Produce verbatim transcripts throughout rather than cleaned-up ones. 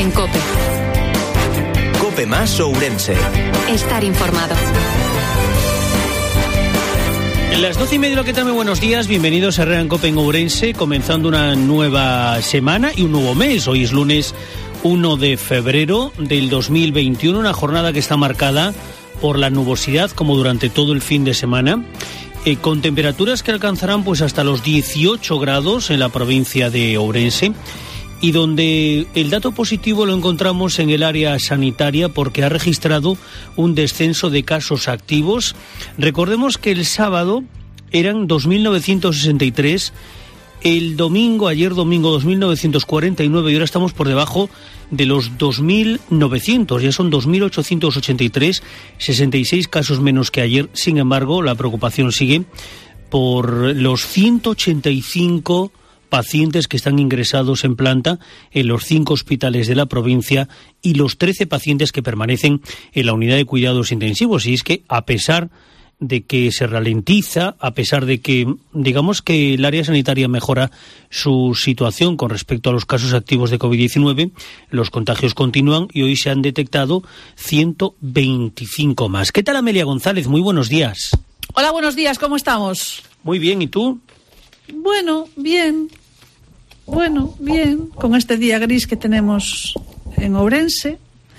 en COPE. COPE más Ourense. Estar informado. En las doce y media, ¿qué tal? Muy buenos días, bienvenidos a Herrera en COPE en Ourense, comenzando una nueva semana y un nuevo mes. Hoy es lunes uno de febrero del dos mil veintiuno, una jornada que está marcada por la nubosidad, como durante todo el fin de semana, eh, con temperaturas que alcanzarán pues hasta los dieciocho grados en la provincia de Ourense, y donde el dato positivo lo encontramos en el área sanitaria, porque ha registrado un descenso de casos activos. Recordemos que el sábado eran dos mil novecientos sesenta y tres, el domingo, ayer domingo, dos mil novecientos cuarenta y nueve, y ahora estamos por debajo de los dos mil novecientos, ya son dos mil ochocientos ochenta y tres, sesenta y seis casos menos que ayer. Sin embargo, la preocupación sigue por los ciento ochenta y cinco pacientes que están ingresados en planta en los cinco hospitales de la provincia y los trece pacientes que permanecen en la unidad de cuidados intensivos. Y es que, a pesar de que se ralentiza, a pesar de que, digamos que el área sanitaria mejora su situación con respecto a los casos activos de COVID diecinueve, los contagios continúan y hoy se han detectado ciento veinticinco más. ¿Qué tal, Amelia González? Muy buenos días. Hola, buenos días, ¿cómo estamos? Muy bien, ¿y tú? Bueno, bien. Bueno, bien, con este día gris que tenemos en Ourense,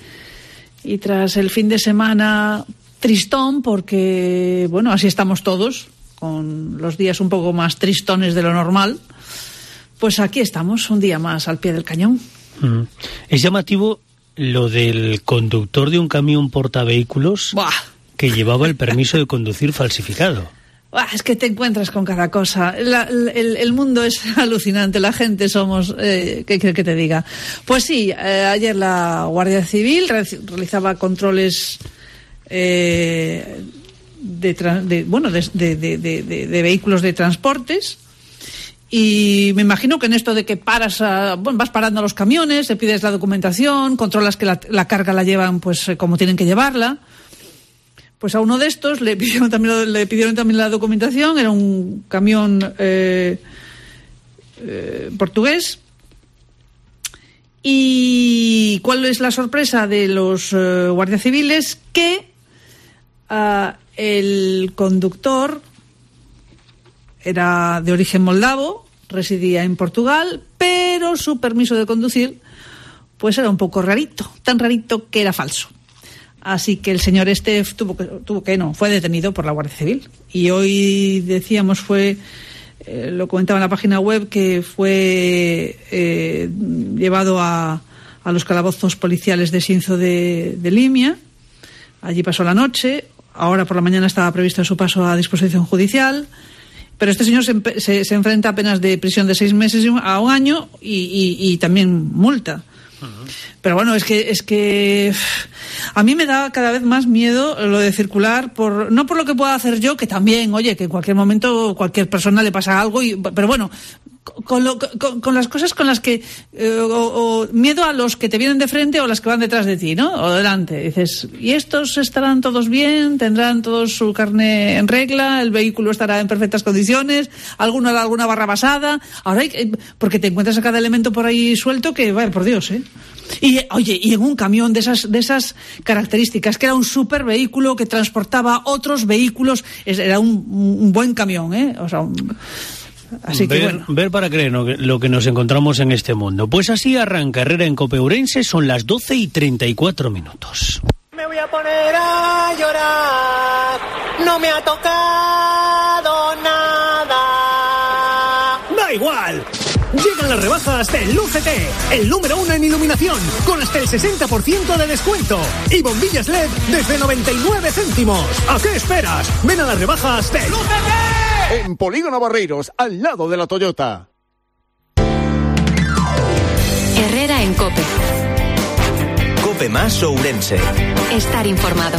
y tras el fin de semana tristón, porque, bueno, así estamos todos, con los días un poco más tristones de lo normal, pues aquí estamos, un día más al pie del cañón. Mm. Es llamativo lo del conductor de un camión portavehículos Buah. que llevaba el permiso de conducir falsificado. Es que te encuentras con cada cosa. La, el, el mundo es alucinante, la gente somos... Eh, ¿Qué quieres que te diga? Pues sí, eh, ayer la Guardia Civil realizaba controles eh, de, de, bueno, de, de, de, de, de vehículos de transportes, y me imagino que en esto de que paras a, bueno, vas parando a los camiones, le pides la documentación, controlas que la, la carga la llevan pues como tienen que llevarla. Pues a uno de estos le pidieron también, le pidieron también la documentación. Era un camión eh, eh, portugués. ¿Y cuál es la sorpresa de los eh, guardias civiles? Que uh, el conductor era de origen moldavo, residía en Portugal, pero su permiso de conducir pues era un poco rarito, tan rarito que era falso. Así que el señor este tuvo que, tuvo que no, fue detenido por la Guardia Civil. Y hoy, decíamos, fue, eh, lo comentaba en la página web, que fue eh, llevado a, a los calabozos policiales de Xinzo de, de Limia. Allí pasó la noche. Ahora por la mañana estaba previsto su paso a disposición judicial. Pero este señor se, se, se enfrenta a penas de prisión de seis meses a un año y, y, y también multa. Pero bueno, es que es que a mí me da cada vez más miedo lo de circular, por no por lo que pueda hacer yo, que también, oye, que en cualquier momento cualquier persona le pasa algo, y, pero bueno, con, lo, con, con las cosas con las que eh, o, o miedo a los que te vienen de frente o las que van detrás de ti, ¿no? O delante. Dices, ¿y estos estarán todos bien? ¿Tendrán todos su carne en regla? ¿El vehículo estará en perfectas condiciones? ¿Alguno hará alguna barra basada? Ahora hay, porque te encuentras a cada elemento por ahí suelto que, vaya, por Dios, ¿eh? Y, oye, y en un camión de esas de esas características, que era un super vehículo que transportaba otros vehículos, era un, un buen camión, ¿eh? O sea, un, así ver, que bueno. Ver para creer lo que, lo que nos encontramos en este mundo. Pues así arranca Herrera en COPE Ourense, son las doce y treinta y cuatro minutos. Me voy a poner a llorar, no me ha tocado nada. ¡Da igual! Llegan las rebajas de Lucete, el número uno en iluminación, con hasta el sesenta por ciento de descuento. Y bombillas L E D desde noventa y nueve céntimos. ¿A qué esperas? Ven a las rebajas de Lucete. En Polígono Barreiros, al lado de la Toyota. Herrera en COPE. COPE más Ourense. Estar informado.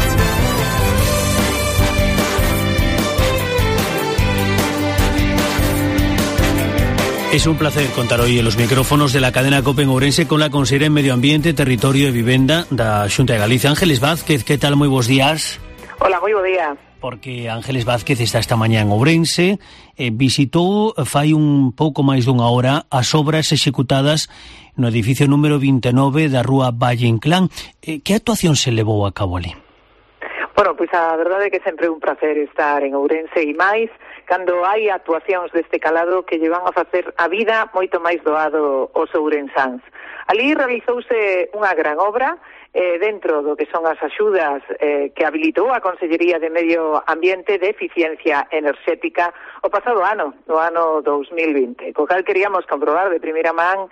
Es un placer contar hoy en los micrófonos de la cadena COPE en Ourense con la consellera en Medio Ambiente, Territorio e Vivenda da Xunta de Galicia, Ángeles Vázquez. ¿Qué tal? Moi bons días. Hola, moi bo día. porque Ángeles Vázquez está esta mañá en Ourense, eh, visitou fai un pouco máis dunha hora as obras executadas no edificio número vinte e nove da rúa Valle Inclán. Eh, que actuación se levou a cabo ali? Bueno, pois a verdade é que sempre é un placer estar en Ourense e máis cando hai actuacións deste calado que llevan a facer a vida moito máis doado aos ourensáns. Ali realizouse unha gran obra eh, dentro do que son as axudas eh, que habilitou a Consellería de Medio Ambiente de Eficiencia Enerxética o pasado ano, no ano dos mil vinte, co cal queríamos comprobar de primeira man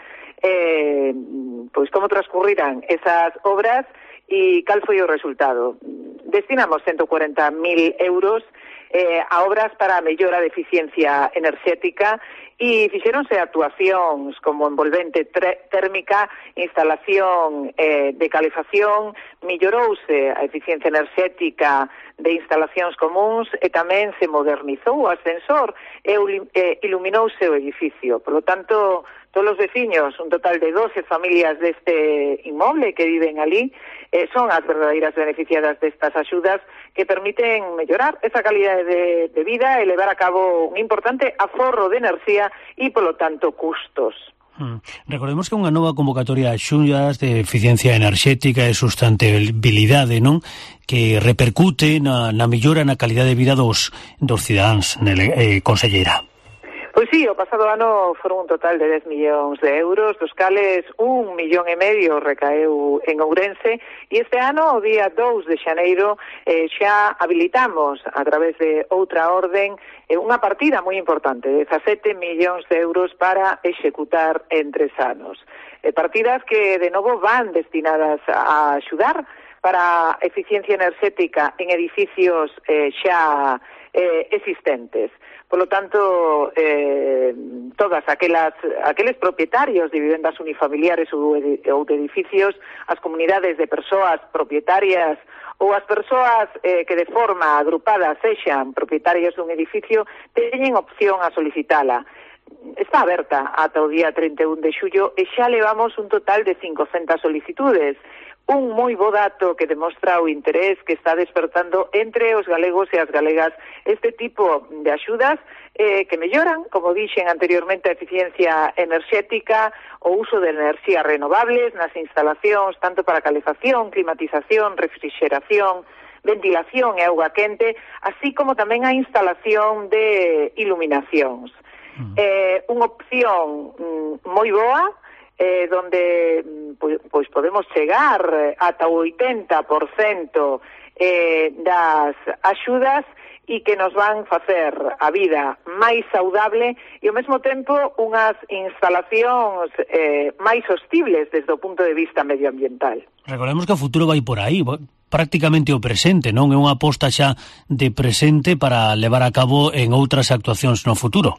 eh, pois como transcurrirán esas obras e cal foi o resultado. Destinamos ciento cuarenta mil euros eh, a obras para a mellora de eficiencia enerxética e fixéronse actuacións como envolvente térmica, instalación eh, de calefacción, mellorouse a eficiencia enerxética de instalacións comuns e tamén se modernizou o ascensor e eh, iluminouse o edificio. Por lo tanto, todos os veciños, un total de doce familias deste inmoble que viven ali, eh, son as verdadeiras beneficiadas destas axudas que permiten mellorar esa calidade de, de vida e levar a cabo un importante aforro de enerxía e, polo tanto, custos. Mm. Recordemos que unha nova convocatoria de axudas de eficiencia enerxética e sustentabilidade, non? Que repercute na, na mellora na calidade de vida dos, dos cidadáns, eh, conselleira. Pois sí, o pasado ano foron un total de dez millóns de euros, dos cales un millón e medio recaeu en Ourense, e este ano, o día dous de xaneiro, eh, xa habilitamos, a través de outra orden, eh, unha partida moi importante, dezasete millóns de euros para executar en tres anos. Eh, partidas que, de novo, van destinadas a axudar para eficiencia enerxética en edificios eh, xa eh, existentes. Por lo tanto, eh, todas aquelas, aqueles propietarios de vivendas unifamiliares ou de, ou de edificios, as comunidades de persoas propietarias ou as persoas eh, que de forma agrupada sexan propietarios dun edificio, teñen opción a solicitala. Está aberta ata o día trinta e un de xullo e xa levamos un total de cincocentas solicitudes. Un moi bo dato que demostra o interés que está despertando entre os galegos e as galegas este tipo de axudas eh, que melloran, como dixen anteriormente, a eficiencia enerxética, o uso de enerxías renovables nas instalacións, tanto para calefacción, climatización, refrigeración, ventilación e auga quente, así como tamén a instalación de iluminacións. Mm. Eh, unha opción mm, moi boa, Eh, donde pois, pois podemos chegar ata o oitenta por cento eh, das axudas e que nos van facer a vida máis saudable e ao mesmo tempo unhas instalacións eh, máis sostibles desde o punto de vista medioambiental. Recordemos que o futuro vai por aí, prácticamente o presente, non? É unha aposta xa de presente para levar a cabo en outras actuacións no futuro.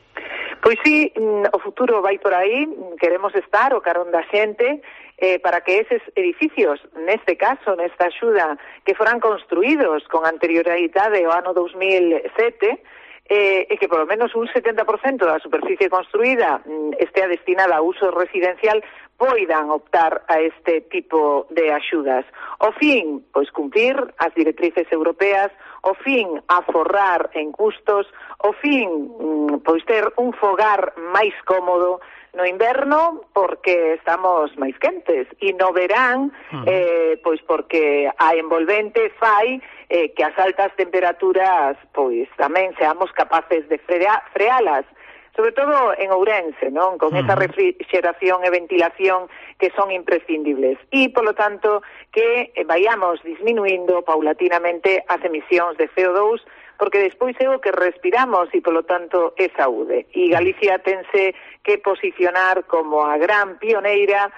Pois sí, o futuro vai por aí, queremos estar o carón da xente eh, para que eses edificios, neste caso, nesta axuda, que foran construídos con anterioridade ao ano dos mil sete, eh, e que polo menos un setenta por cento da superficie construída estea destinada a uso residencial, poidan optar a este tipo de axudas. O fin, pois cumprir as directrices europeas, o fin aforrar en custos, o fin pois ter un fogar máis cómodo no inverno porque estamos máis quentes e no verán uh-huh. eh, pois porque a envolvente fai eh, que as altas temperaturas pois tamén seamos capaces de frea, frealas, sobre todo en Ourense, non? Con uh-huh. esa refrigeración e ventilación que son imprescindibles. E, polo tanto, que vayamos disminuindo paulatinamente as emisións de C O dos, porque despois é o que respiramos e, polo tanto, é saúde. E Galicia tense que posicionar como a gran pioneira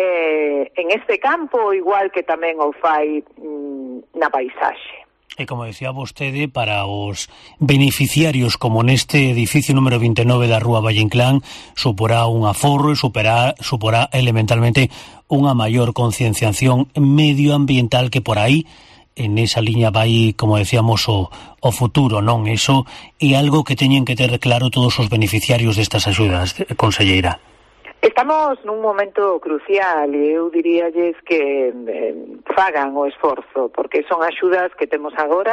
eh, en este campo, igual que tamén o fai mm, na paisaxe. E como decía vostede, para os beneficiarios como neste edificio número vinte e nove da rúa Valle Inclán, suporá un aforro e superá, suporá elementalmente unha maior concienciación medioambiental que por aí, en esa liña vai, como decíamos, o, o futuro, non? Eso é algo que teñen que ter claro todos os beneficiarios destas axudas, conselleira. Estamos nun momento crucial e eu diríalles que eh, fagan o esforzo, porque son axudas que temos agora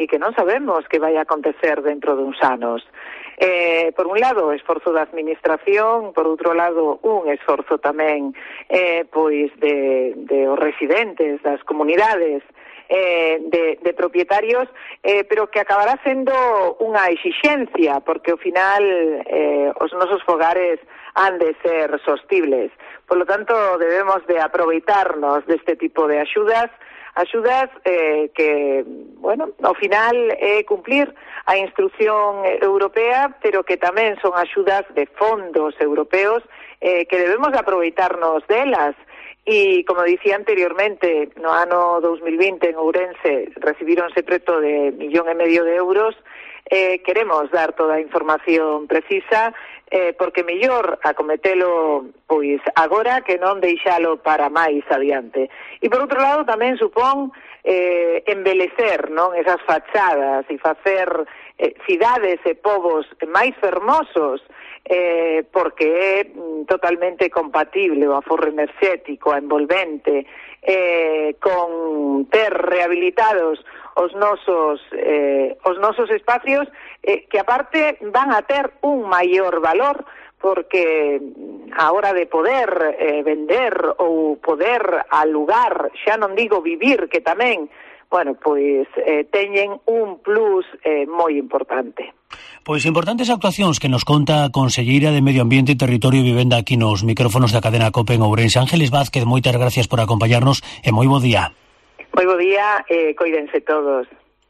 e que non sabemos que vai acontecer dentro de uns anos. Eh, por un lado, o esforzo da administración, por outro lado, un esforzo tamén eh, pois de, de os residentes das comunidades, eh, de, de propietarios, eh, pero que acabará sendo unha exixencia, porque ao final eh, os nosos fogares han de ser sostibles. Por lo tanto, debemos de aproveitarnos deste tipo de axudas, axudas eh, que, bueno, ao final é cumplir a instrucción europea, pero que tamén son axudas de fondos europeos eh, que debemos de aproveitarnos delas. E, como dicía anteriormente, no ano dos mil vinte en Ourense recibironse preto de millón e medio de euros. Eh, queremos dar toda a información precisa, eh, porque mellor acometelo pois agora que non deixalo para máis adiante. E por outro lado tamén supón eh, embelecer, non, esas fachadas e facer eh, cidades e povos máis fermosos, eh, porque é mm, totalmente compatible o aforro enerxético, a envolvente, eh, con ter rehabilitados os nosos eh, os nosos espacios, eh, que aparte van a ter un maior valor, porque a hora de poder eh, vender ou poder alugar, xa non digo vivir, que tamén, bueno, pois eh, teñen un plus eh, moi importante. Pois importantes actuacións que nos conta a conselleira de Medio Ambiente, Territorio e Vivenda aquí nos micrófonos da cadena COPE en Ourense. Ángeles Vázquez, moitas gracias por acompañarnos e moi bo día. Moi bo día, eh, coídense todos.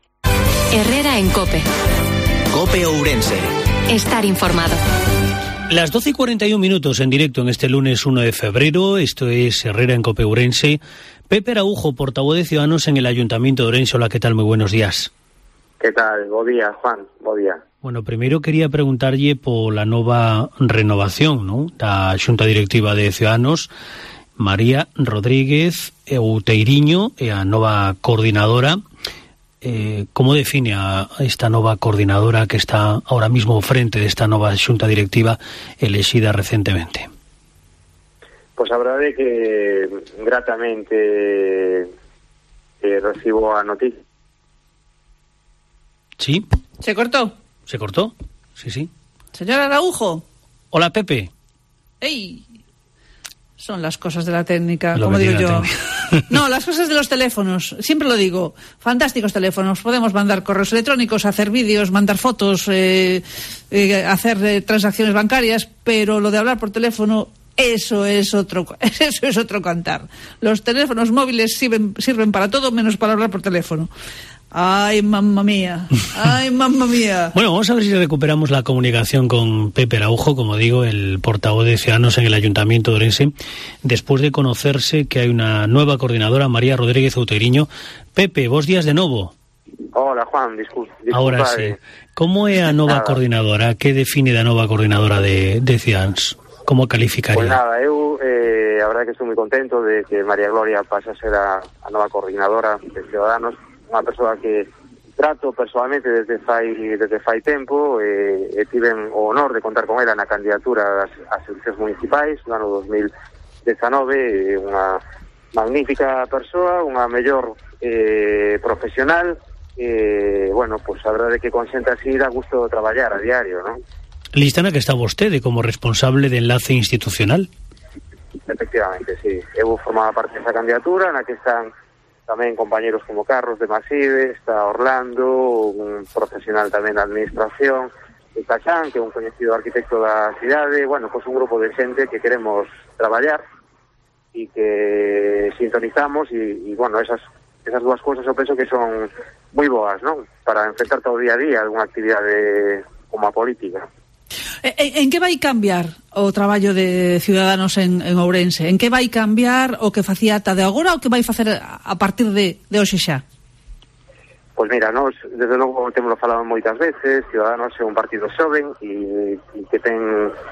Herrera en COPE. COPE Ourense. Estar informado. Las doce y cuarenta y un minutos en directo en este lunes uno de febrero. Esto es Herrera en COPE Ourense. Pepe Araujo, portavoz de Ciudadanos en el Ayuntamiento de Ourense. Hola, ¿qué tal? Muy buenos días. ¿Qué tal? Bo día, Juan. Bo día. Bueno, primeiro quería preguntarlle por la nova renovación, ¿no?, da Xunta Directiva de Ciudadanos. María Rodríguez Outeiriño é a nova coordinadora. Eh, como define a esta nova coordinadora que está ahora mismo frente desta nova Xunta Directiva elexida recentemente? Pois a verdade é que gratamente eh, recibo a noticia. ¿Sí? ¿Se cortó? ¿Se cortó? Sí, sí. Señor Araujo. Hola, Pepe. ¡Ey! Son las cosas de la técnica, Lo como digo yo. técnica. No, las cosas de los teléfonos. Siempre lo digo. Fantásticos teléfonos. Podemos mandar correos electrónicos, hacer vídeos, mandar fotos, eh, eh, hacer eh, transacciones bancarias, pero lo de hablar por teléfono, eso es otro, eso es otro cantar. Los teléfonos móviles sirven, sirven para todo menos para hablar por teléfono. Ay, mamma mía, ay, mamma mía. Bueno, vamos a ver si recuperamos la comunicación con Pepe Araujo, como digo, el portavoz de Ciudadanos en el Ayuntamiento de Ourense, después de conocerse que hay una nueva coordinadora, María Rodríguez Outeiriño. Pepe, vos días de novo. Hola, Juan, disculpa. disculpa Ahora sí. Eh. Como é a nova Nada. coordinadora? Que define da nova coordinadora de, de Ciudadanos? Como calificaría? Pois nada, eu eh, a verdade que estou moi contento de que María Gloria pase a ser a, a nova coordinadora de Ciudadanos, unha persoa que trato personalmente desde fai desde fai tempo, e, e tiven o honor de contar con ela na candidatura ás, ás eleccións municipais no ano dos mil dezanove. Unha magnífica persoa, unha mellor eh, profesional, e, bueno, pois a verdade que con xente así dá gusto traballar a diario, non? Lista na que está vostede como responsable de enlace institucional. Efectivamente, sí. Eu formaba parte desa candidatura na que están tamén compañeros como Carlos de Maside, está Orlando, un profesional tamén da administración, está Xan, que é un coñecido arquitecto da cidade. Bueno, pois un grupo de xente que queremos traballar e que sintonizamos e, e bueno, esas esas dúas cousas eu penso que son moi boas, non? Para enfrentar todo o día a día algunha actividade como a política. En, en que vai cambiar o traballo de Ciudadanos en, en Ourense? En que vai cambiar o que facía ata de agora o que vai facer a partir de, de hoxe xa? Pois mira, nos, desde logo temos falado moitas veces, Ciudadanos é un partido xoven e, e que ten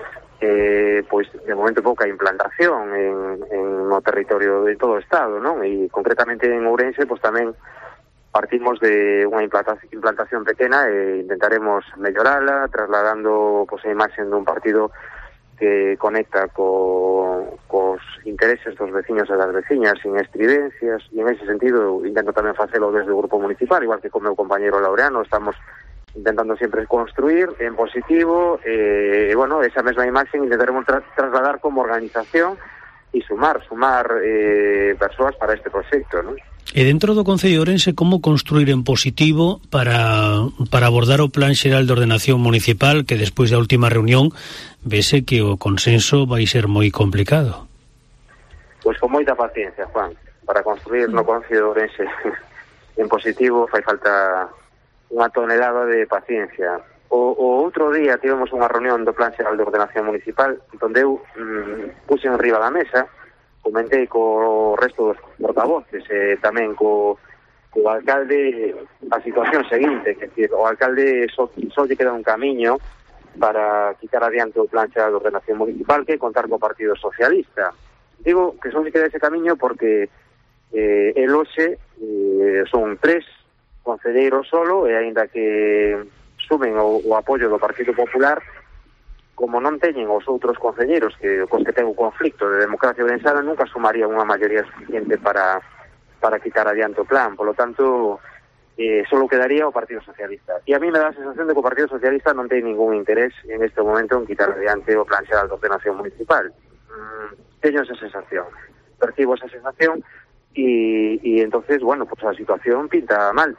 eh, pois de momento pouca implantación en, en no territorio de todo o Estado, non? E concretamente en Ourense pois tamén partimos de unha implantación, implantación pequena e intentaremos mellorala, trasladando pois, a imaxen dun partido que conecta co, cos intereses dos veciños e das veciñas, sin estridencias, e en ese sentido intento tamén facelo desde o grupo municipal, igual que con meu compañero Laureano, estamos intentando sempre construir en positivo, e, bueno, esa mesma imaxe intentaremos tra trasladar como organización e sumar, sumar eh, persoas para este proxecto, non? E dentro do Concello de Ourense, como construir en positivo para, para abordar o Plan Xeral de Ordenación Municipal, que despois da última reunión vese que o consenso vai ser moi complicado? Pois con moita paciencia, Juan. Para construir no Concello de Ourense en positivo fai falta unha tonelada de paciencia. O, o outro día tivemos unha reunión do Plan Xeral de Ordenación Municipal onde eu mm, puse en riba da mesa, comentei co resto dos portavoces e tamén co, co alcalde a situación seguinte, que decir, o alcalde só, só lle queda un camiño para quitar adiante o Plan Xeral de Ordenación Municipal, que contar co Partido Socialista. Digo que só lle queda ese camiño porque eh, el hoxe eh, son tres concelleiros solo, e aínda que sumen o, o apoio do Partido Popular, como non teñen os outros concelleiros que cos que ten o conflicto de democracia ourensana, nunca sumaría unha maioría suficiente para para quitar adiante o plan. Por lo tanto, eh, solo quedaría o Partido Socialista. E a mí me dá a sensación de que o Partido Socialista non ten ningún interés en este momento en quitar adiante o Plan Xeral de Ordenación Municipal. Mm, teño esa sensación, percibo esa sensación, e, e entonces, bueno, pues a situación pinta mal.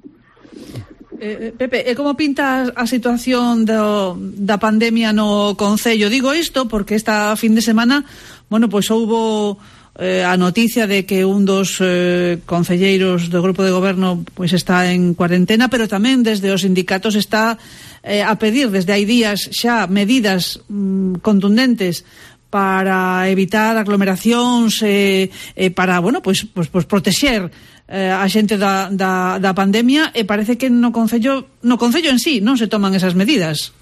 Eh, Pepe, e como pinta a situación do, da pandemia no Concello? Digo isto porque esta fin de semana, bueno, pois pues houbo eh, a noticia de que un dos eh, concelleiros do grupo de goberno pois pues está en cuarentena, pero tamén desde os sindicatos está eh, a pedir desde hai días xa medidas mm, contundentes para evitar aglomeracións e eh, eh, para, bueno, pois pues, pues, pues protexer eh, a xente da, da, da pandemia, e parece que no Concello no Concello en sí non se toman esas medidas.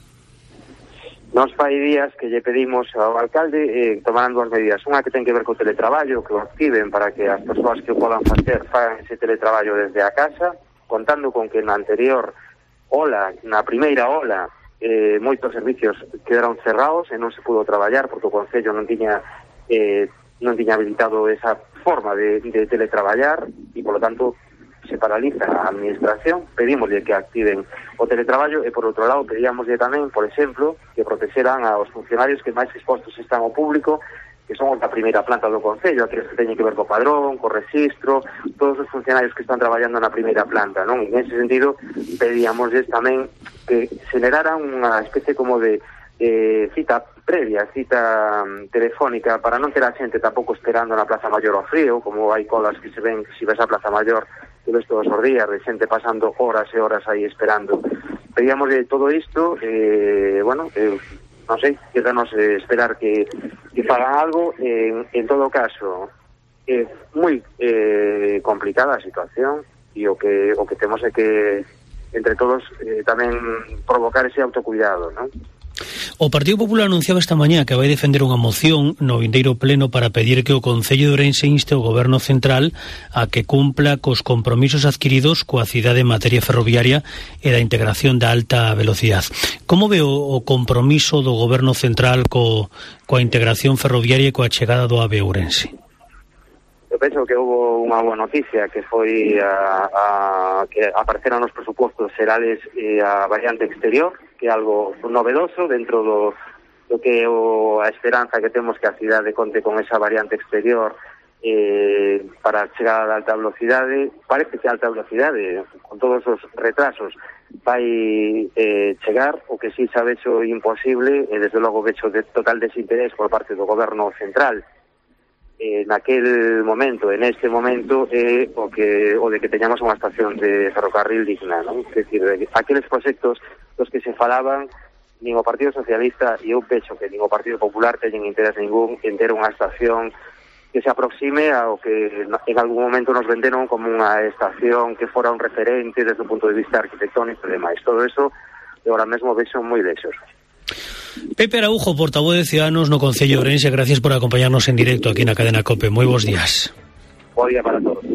Nos fai días que lle pedimos ao alcalde eh, tomaran dúas medidas. Unha que ten que ver co teletraballo, que o activen para que as persoas que o podan facer fagan ese teletraballo desde a casa, contando con que na anterior ola, na primeira ola, eh, moitos servicios quedaron cerrados e non se pudo traballar porque o Concello non tiña eh, non tiña habilitado esa forma de, de teletraballar e, por lo tanto, se paraliza a administración. Pedímoslle que activen o teletraballo e, por outro lado, pedíamoslle tamén, por exemplo, que protexeran aos funcionarios que máis expostos están ao público, que son os da primeira planta do Concello, aqueles que teñen que ver co padrón, co registro, todos os funcionarios que están traballando na primeira planta, non? En ese sentido, pedíamosles tamén que generaran unha especie como de eh, cita previa, cita um, telefónica, para non ter a xente tampouco esperando na Plaza Maior ao frío, como hai colas que se ven, se ves a Plaza Maior, que ves todos os días, de xente pasando horas e horas aí esperando. Pedíamos de todo isto, eh, bueno, eh, non sei, quedanos eh, esperar que, que fagan algo. En, en todo caso, é eh, moi eh, complicada a situación, e o que o que temos é que entre todos eh, tamén provocar ese autocuidado, non? O Partido Popular anunciaba esta mañá que vai defender unha moción no vindeiro pleno para pedir que o Concello de Ourense inste o Goberno Central a que cumpla cos compromisos adquiridos coa cidade en materia ferroviaria e da integración da alta velocidade. Como ve o, o compromiso do Goberno Central co, coa integración ferroviaria e coa chegada do AVE Ourense? Eu penso que houve unha boa noticia, que foi a, a, que apareceran nos presupostos xerales e a variante exterior, que é algo novedoso dentro do, do que o, a esperanza que temos que a cidade conte con esa variante exterior eh, para a chegada da alta velocidade. Parece que a alta velocidade, con todos os retrasos, vai eh, chegar, o que si xa vexo imposible, e desde logo vexo de total desinterés por parte do Goberno Central eh, naquel momento, en este momento, é eh, o que o de que teñamos unha estación de ferrocarril digna, non? É dicir, aqueles proxectos dos que se falaban, nin o Partido Socialista e eu pecho que nin o Partido Popular teñen interés ningún en ter unha estación que se aproxime ao que en algún momento nos venderon como unha estación que fora un referente desde o punto de vista arquitectónico e demais. Todo eso, de ahora mesmo, vexo moi lexos. Pepe Araujo, portavoz de Ciudadanos no Concello de Ourense, gracias por acompañarnos en directo aquí na cadena COPE. Moi bons días. Bo día para todos.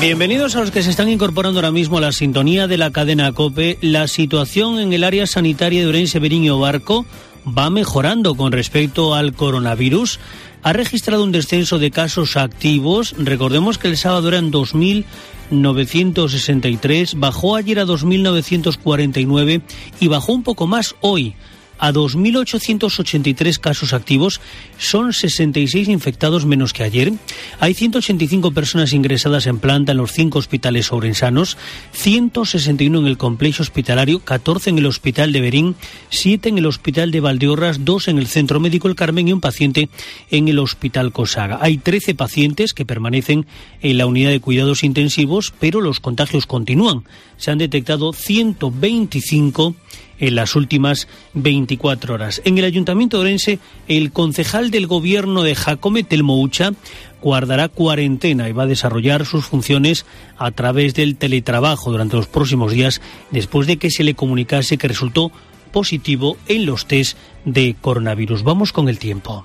Bienvenidos a los que se están incorporando ahora mismo a la sintonía de la cadena COPE. La situación en el área sanitaria de Ourense, Verín y Ovarco va mejorando con respecto al coronavirus. Ha registrado un descenso de casos activos. Recordemos que el sábado eran dos mil novecientos sesenta y tres, bajó ayer a dos mil novecientos cuarenta y nueve y bajó un poco más hoy a dos mil ochocientos ochenta y tres casos activos. Son sesenta y seis infectados menos que ayer. Hay ciento ochenta y cinco personas ingresadas en planta en los cinco hospitales ourensanos, ciento sesenta y uno en el complejo hospitalario, catorce en el hospital de Verín, siete en el hospital de Valdeorras, dos en el Centro Médico El Carmen y un paciente en el hospital Cosaga. Hay trece pacientes que permanecen en la unidad de cuidados intensivos, pero los contagios continúan. Se han detectado ciento veinticinco en las últimas veinticuatro horas. En el Ayuntamiento de Ourense, el concejal del Gobierno de Jacome, Telmo Ucha, guardará cuarentena y va a desarrollar sus funciones a través del teletrabajo durante los próximos días, después de que se le comunicase que resultó positivo en los test de coronavirus. Vamos con el tiempo.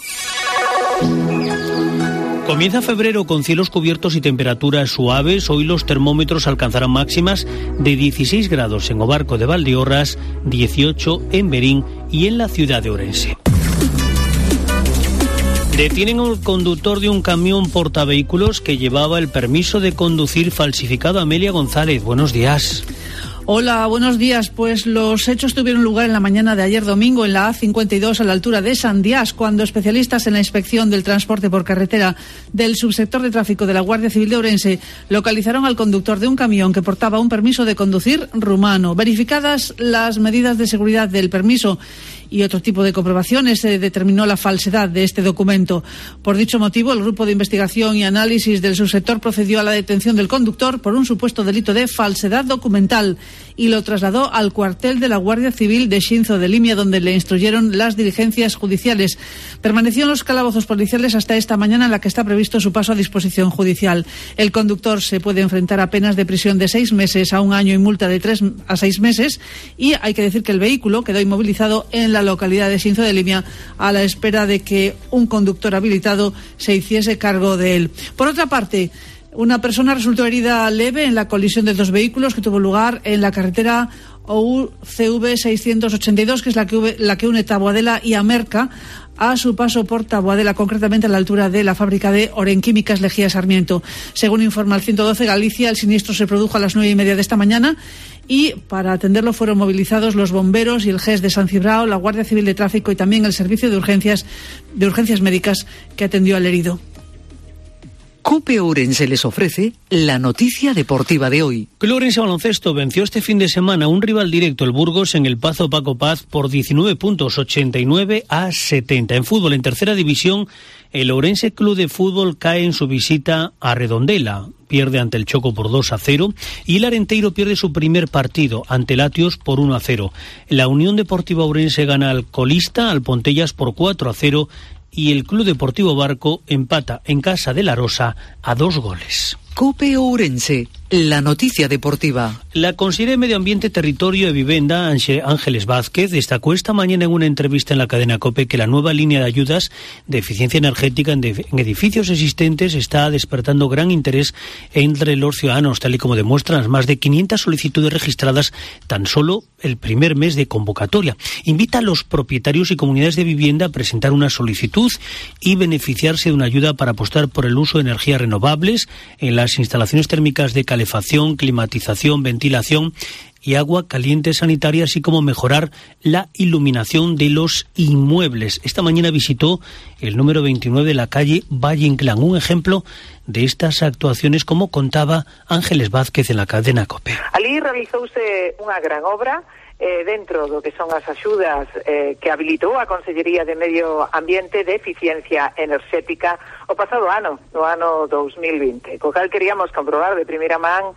Comienza febrero con cielos cubiertos y temperaturas suaves. Hoy los termómetros alcanzarán máximas de dieciséis grados en Ovarco de Valdeorras, dieciocho en Verín y en la ciudad de Ourense. Detienen al conductor de un camión portavehículos que llevaba el permiso de conducir falsificado. Amelia González, buenos días. Hola, buenos días. Pues los hechos tuvieron lugar en la mañana de ayer domingo en la A cincuenta y dos a la altura de Sandiás, cuando especialistas en la inspección del transporte por carretera del subsector de tráfico de la Guardia Civil de Ourense localizaron al conductor de un camión que portaba un permiso de conducir rumano. Verificadas las medidas de seguridad del permiso y otro tipo de comprobaciones, se determinó la falsedad de este documento. Por dicho motivo, el Grupo de Investigación y Análisis del subsector procedió a la detención del conductor por un supuesto delito de falsedad documental y lo trasladó al cuartel de la Guardia Civil de Xinzo de Limia, donde le instruyeron las diligencias judiciales. Permaneció en los calabozos policiales hasta esta mañana, en la que está previsto su paso a disposición judicial. El conductor se puede enfrentar a penas de prisión de seis meses a un año y multa de tres a seis meses, y hay que decir que el vehículo quedó inmovilizado en la localidad de Xinzo de Limia a la espera de que un conductor habilitado se hiciese cargo de él. Por otra parte, una persona resultó herida leve en la colisión de dos vehículos que tuvo lugar en la carretera O U C V seiscientos ochenta y dos, que es la que, la que une Taboadela y Amerca, a su paso por Taboadela, concretamente a la altura de la fábrica de Orenquímicas Lejía Sarmiento. Según informa el ciento doce Galicia, el siniestro se produjo a las nueve y media de esta mañana y para atenderlo fueron movilizados los bomberos y el G E S de San Cibrao, la Guardia Civil de Tráfico y también el Servicio de Urgencias, de Urgencias Médicas que atendió al herido. COPE Ourense les ofrece la noticia deportiva de hoy. Club Ourense Baloncesto venció este fin de semana a un rival directo, el Burgos, en el Pazo Paco Paz por diecinueve puntos, ochenta y nueve a setenta. En fútbol, en tercera división, el Ourense Club de Fútbol cae en su visita a Redondela. Pierde ante el Choco por dos a cero y el Arenteiro pierde su primer partido ante el Atios por uno a cero. La Unión Deportiva Ourense gana al colista, al Pontellas, por cuatro a cero. Y el Club Deportivo Barco empata en casa de La Rosa a dos goles. COPE Ourense, la noticia deportiva. La consejera de Medio Ambiente, Territorio y Vivienda, Ángeles Vázquez, destacó esta mañana en una entrevista en la cadena COPE que la nueva línea de ayudas de eficiencia energética en, de, en edificios existentes está despertando gran interés entre los ciudadanos, tal y como demuestran las más de quinientas solicitudes registradas tan solo el primer mes de convocatoria. Invita a los propietarios y comunidades de vivienda a presentar una solicitud y beneficiarse de una ayuda para apostar por el uso de energías renovables en las instalaciones térmicas de calefacción, climatización, ventilación y agua caliente sanitaria, así como mejorar la iluminación de los inmuebles. Esta mañana visitó el número veintinueve de la calle Valle Inclán, un ejemplo de estas actuaciones, como contaba Ángeles Vázquez en la cadena COPE. Alí realizouse unha gran obra eh, dentro do que son as axudas eh, que habilitou a Consellería de Medio Ambiente de Eficiencia Enerxética o pasado ano, no ano dos mil vinte, co cal queríamos comprobar de primeira man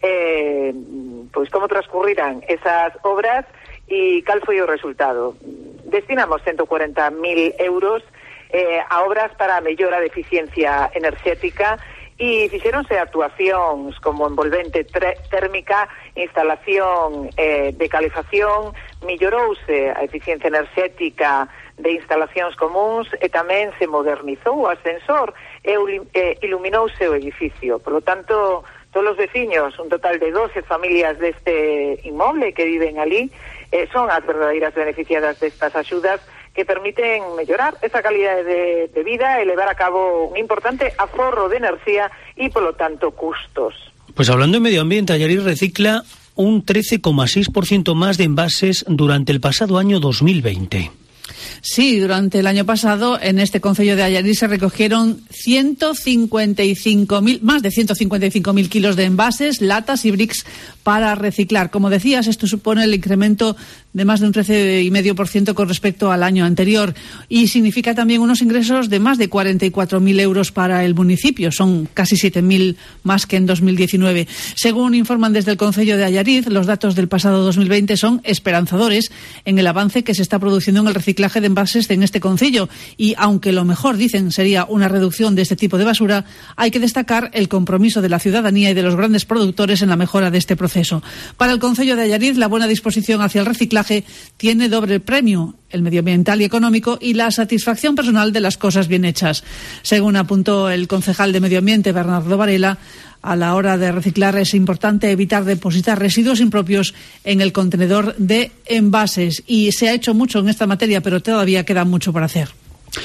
eh, pois como transcurrirán esas obras e cal foi o resultado. Destinamos ciento cuarenta mil euros eh, a obras para a mellora de eficiencia enerxética e fixéronse actuacións como envolvente térmica, instalación eh, de calefacción, mellorouse a eficiencia enerxética de instalacións comuns e tamén se modernizou o ascensor e eh, iluminouse o edificio. Por lo tanto, Todos los vecinos, un total de doce familias de este inmoble que viven allí, eh, son as verdadeiras beneficiadas destas axudas que permiten mellorar esa calidad de, de vida e levar a cabo un importante aforro de enerxía e, polo tanto, custos. Pues hablando de medio ambiente, Allariz recicla un trece coma seis por ciento más de envases durante el pasado año dos mil veinte. Sí, durante el año pasado en este concello de Allariz se recogieron ciento cincuenta y cinco mil, más de ciento cincuenta y cinco mil kilos de envases, latas y bricks para reciclar. Como decías, esto supone el incremento de más de un trece coma cinco por ciento con respecto al año anterior y significa también unos ingresos de más de cuarenta y cuatro mil euros para el municipio. Son casi siete mil más que en dos mil diecinueve. Según informan desde el concello de Allariz, los datos del pasado dos mil veinte son esperanzadores en el avance que se está produciendo en el reciclaje de envases en este concello y aunque lo mejor, dicen, sería una reducción de este tipo de basura, hay que destacar el compromiso de la ciudadanía y de los grandes productores en la mejora de este proceso. Para el concello de Allariz, la buena disposición hacia el reciclaje tiene doble premio, el medioambiental y económico, y la satisfacción personal de las cosas bien hechas. Según apuntó el concejal de Medio Ambiente, Bernardo Varela, a la hora de reciclar es importante evitar depositar residuos impropios en el contenedor de envases. Y se ha hecho mucho en esta materia, pero todavía queda mucho por hacer.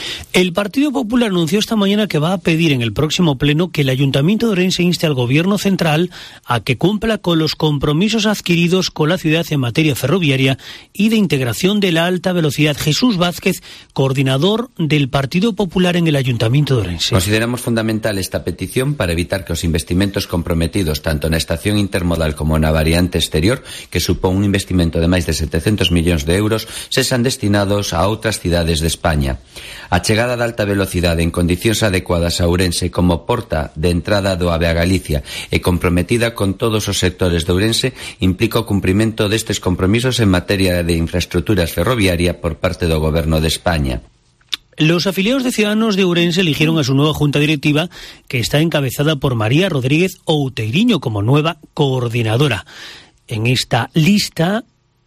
El Partido Popular anunció esta mañana que va a pedir en el próximo pleno que el Ayuntamiento de Ourense inste al Gobierno central a que cumpla con los compromisos adquiridos con la ciudad en materia ferroviaria y de integración de la alta velocidad. Jesús Vázquez, coordinador del Partido Popular en el Ayuntamiento de Ourense. Consideramos fundamental esta petición para evitar que os investimentos comprometidos tanto na estación intermodal como na variante exterior, que supón un investimento de máis de setecentos millóns de euros, sexan destinados a outras cidades de España. A chegada da alta velocidade en condicións adecuadas a Ourense como porta de entrada do AVE a Galicia e comprometida con todos os sectores de Ourense implica o cumprimento destes compromisos en materia de infraestructuras ferroviaria por parte do Goberno de España. Los afiliados de Ciudadanos de Ourense eligieron a su nueva junta directiva, que está encabezada por María Rodríguez Outeiriño como nueva coordinadora. En esta lista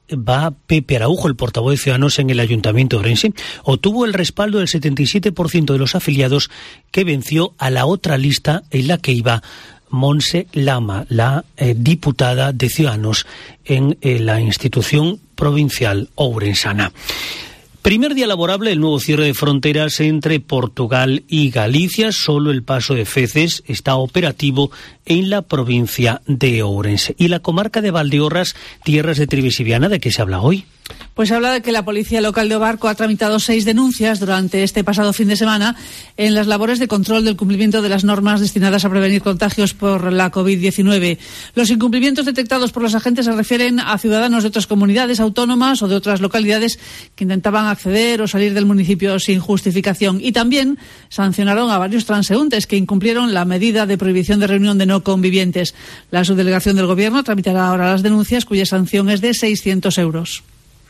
va Pepe Araujo, el portavoz de Ciudadanos en el Ayuntamiento de Ourense. Obtuvo el respaldo del setenta y siete por ciento de los afiliados, que venció a la otra lista en la que iba Monse Lama, la eh, diputada de Ciudadanos en eh, la institución provincial ourensana. Primer día laborable, el nuevo cierre de fronteras entre Portugal y Galicia. Solo el paso de Feces está operativo en la provincia de Ourense. Y la comarca de Valdeorras, tierras de Trives y Viana, ¿de qué se habla hoy? Pues se habla de que la Policía Local de Obarco ha tramitado seis denuncias durante este pasado fin de semana en las labores de control del cumplimiento de las normas destinadas a prevenir contagios por la covid diecinueve. Los incumplimientos detectados por los agentes se refieren a ciudadanos de otras comunidades autónomas o de otras localidades que intentaban acceder o salir del municipio sin justificación. Y también sancionaron a varios transeúntes que incumplieron la medida de prohibición de reunión de no convivientes. La subdelegación del Gobierno tramitará ahora las denuncias, cuya sanción es de seiscientos euros.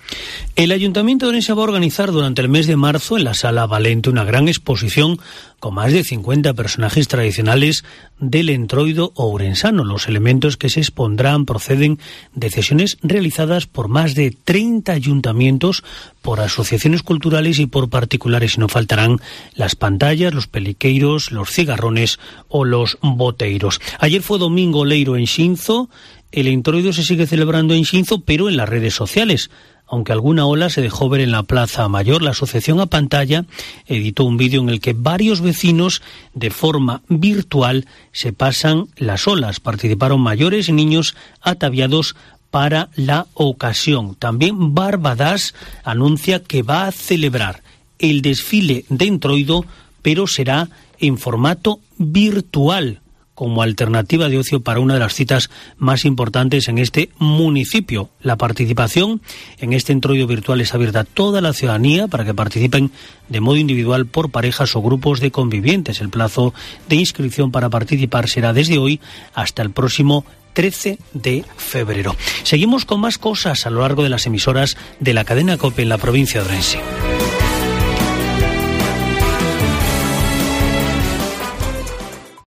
El Ayuntamiento de Ourense va a organizar durante el mes de marzo en la Sala Valente una gran exposición con más de cincuenta personajes tradicionales del entroido ourensano. Los elementos que se expondrán proceden de cesiones realizadas por más de treinta ayuntamientos, por asociaciones culturales y por particulares. Y no faltarán las pantallas, los peliqueiros, los cigarrones o los boteiros. Ayer fue Domingo Leiro en Xinzo. El entroido se sigue celebrando en Xinzo, pero en las redes sociales. Aunque alguna ola se dejó ver en la Plaza Mayor, la asociación A Pantalla editó un vídeo en el que varios vecinos de forma virtual se pasan las olas. Participaron mayores y niños ataviados para la ocasión. También Barbadas anuncia que va a celebrar el desfile de entroido, pero será en formato virtual, como alternativa de ocio para una de las citas más importantes en este municipio. La participación en este entroido virtual es abierta a toda la ciudadanía para que participen de modo individual, por parejas o grupos de convivientes. El plazo de inscripción para participar será desde hoy hasta el próximo trece de febrero. Seguimos con más cosas a lo largo de las emisoras de la cadena COPE en la provincia de Ourense.